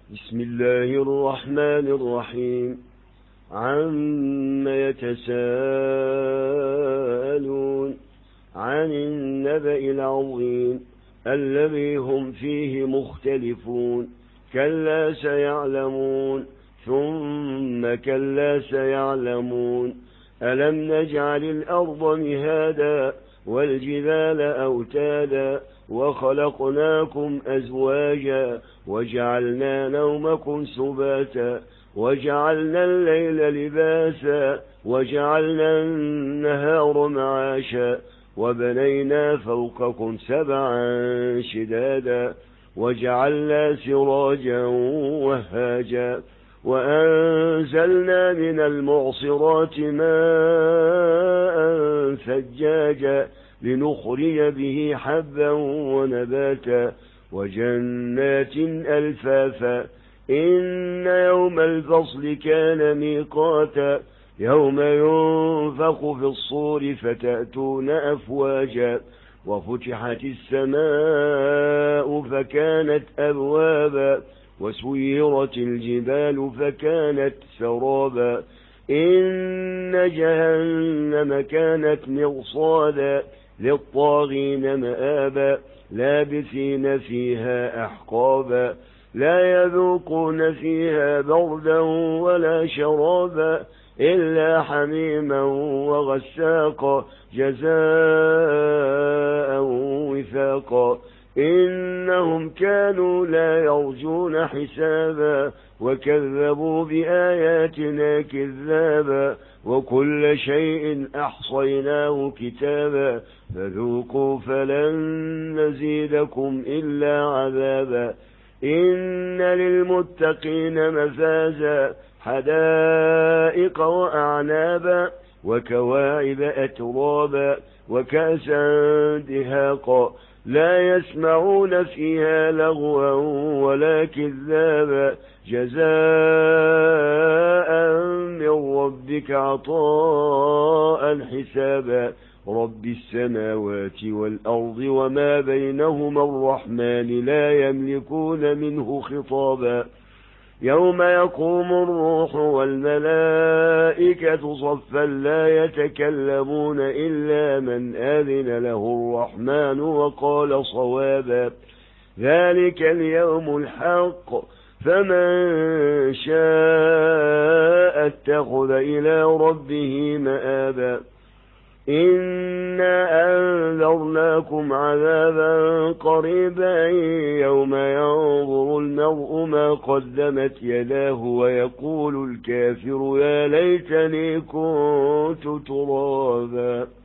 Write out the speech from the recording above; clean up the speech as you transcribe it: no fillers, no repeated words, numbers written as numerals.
بسم الله الرحمن الرحيم. عم يتساءلون عن النبأ العظيم الذي هم فيه مختلفون. كلا سيعلمون ثم كلا سيعلمون. ألم نجعل الأرض مهادا والجبال أوتادا وخلقناكم أزواجا وجعلنا نومكم سباتا وجعلنا الليل لباسا وجعلنا النهار معاشا وبنينا فوقكم سبعا شدادا وجعلنا سراجا وهاجا وأنزلنا من المعصرات ماء ثجاجا لنخرج به حبا ونباتا وجنات ألفافا. إن يوم الفصل كان ميقاتا يوم ينفخ في الصور فتأتون أفواجا وفتحت السماء فكانت أبوابا وسيرت الجبال فكانت سرابا. إن جهنم كانت مرصادا للطاغين مآبا لابثين فيها أحقابا لا يذوقون فيها بردا ولا شرابا إلا حميما وغساقا جزاء وفاقا. إنهم كانوا لا يرجون حسابا وكذبوا بآياتنا كذابا وكل شيء أحصيناه كتابا فذوقوا فلن نزيدكم إلا عذابا. إن للمتقين مفازا حدائق وأعنابا وكواعب أترابا وكأسا دهاقا لا يسمعون فيها لغوا ولا كذابا جزاء من ربك عطاء حسابا. رب السماوات والأرض وما بينهما الرحمن لا يملكون منه خطابا. يوم يقوم الروح والملائكة صفا لا يتكلمون إلا من آذن له الرحمن وقال صوابا. ذلك اليوم الحق فمن شاء اتخذ إلى ربه مآبا. إنا أنذرناكم عذابا قريبا يوم ينظر المرء ما قدمت يداه ويقول الكافر يا ليتني كنت ترابا.